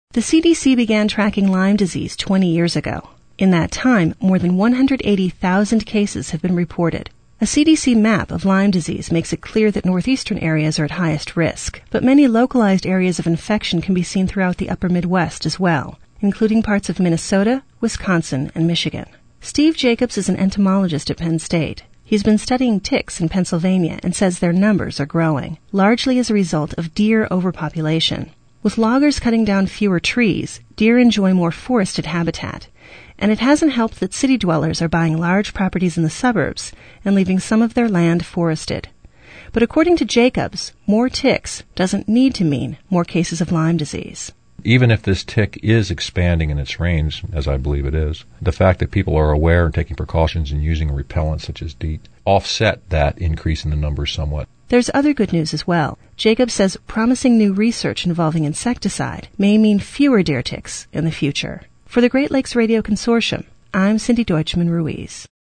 The CDC began tracking Lyme disease 20 years ago. In that time, more than 180,000 cases have been reported. A CDC map of Lyme disease makes it clear that northeastern areas are at highest risk, but many localized areas of infection can be seen throughout the upper Midwest as well, including parts of Minnesota, Wisconsin, and Michigan. Steve Jacobs is an entomologist at Penn State. He's been studying ticks in Pennsylvania and says their numbers are growing, largely as a result of deer overpopulation. With loggers cutting down fewer trees, deer enjoy more forested habitat, and it hasn't helped that city dwellers are buying large properties in the suburbs and leaving some of their land forested. But according to Jacobs, more ticks doesn't need to mean more cases of Lyme disease. Even if this tick is expanding in its range, as I believe it is, the fact that people are aware and taking precautions and using a repellent such as DEET offset that increase in the numbers somewhat. There's other good news as well. Jacobs says promising new research involving insecticide may mean fewer deer ticks in the future. For the Great Lakes Radio Consortium, I'm Cindy Deutschman Ruiz.